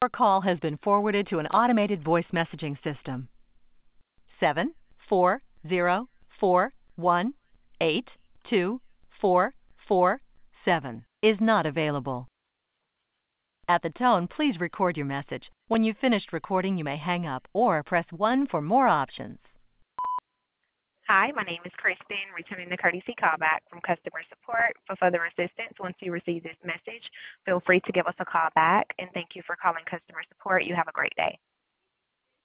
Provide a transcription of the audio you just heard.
Your call has been forwarded to an automated voice messaging system. 74041824447 is not available. At the tone, please record your message. When you've finished recording, you may hang up or press 1 for more options. Hi, my name is Kristen, returning the courtesy callback from customer support. For further assistance, once you receive this message, feel free to give us a call back. And thank you for calling customer support. You have a great day.